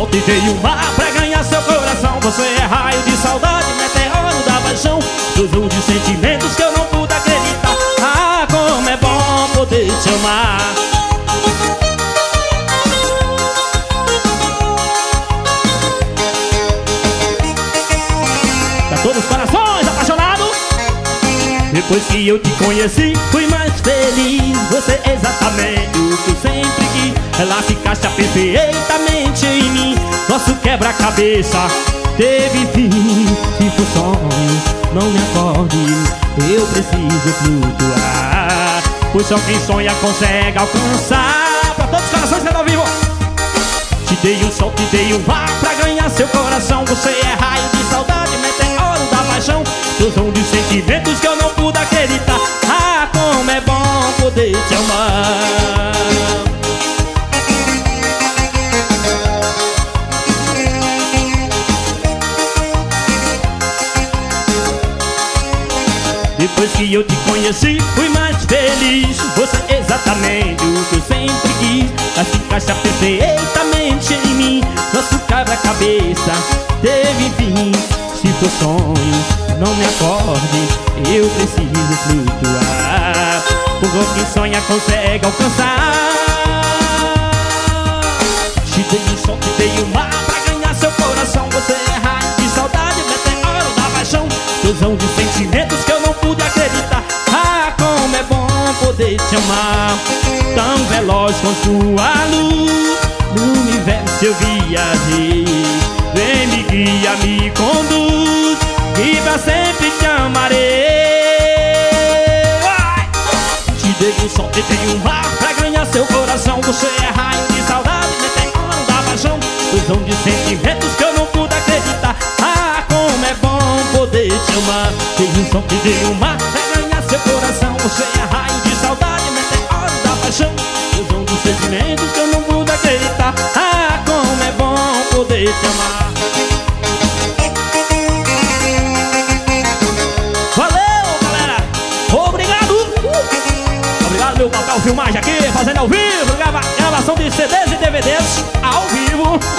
tentei o mar pra ganhar seu coração. Você é raio de saudade, meteoro da paixão, cruzou de sentimentos que eu não pude acreditar. Ah, como é bom poder te amar. Pra todos os corações apaixonados. Depois que eu te conheci, fui mais feliz. Você é exatamente o que eu sempre quis. Ela se encaixa perfeitamente em mim. Nosso quebra-cabeça teve fim. Se for sonho, não me acorde, eu preciso flutuar, pois só quem sonha consegue alcançar. Pra todos os corações que estão vivo. Te dei um sol, te dei um mar pra ganhar seu coração. Você é raio de saudade, meteoro da paixão, explosão de sentimentos que eu não pude acreditar. Ah, como é bom poder te amar. Depois que eu te conheci, fui mais feliz. Você é exatamente o que eu sempre quis. Ela se encaixa perfeitamente em mim. Nosso quebra-cabeça teve fim. Se for sonho, não me acorde, eu preciso flutuar, pois quem sonha consegue alcançar. Te dei um sol, te dei um mar pra ganhar seu coração. Você é raio de saudade, meteoro da paixão, explosão de sentimentos que eu não pude acreditar. Ah, como é bom poder te amar, tão veloz com sua luz. No universo eu viajei, vem me guia, me conduz, e pra sempre te amarei. Vai! Te dei um sol, te dei um mar pra ganhar seu coração. Você é raio de saudade, meteoro da paixão, explosão de sentimentos que eu não pude acreditar. Ah, como é bom poder te amar. Dei um sol, te dei um mar pra ganhar seu coração. Você é raio de saudade, meteoro da paixão, explosão de sentimentos que eu não pude acreditar. Ah, como é bom poder te amar. Valeu, galera! Obrigado! Obrigado, meu papel filmagem aqui, fazendo ao vivo, gravação de CDs e DVDs ao vivo.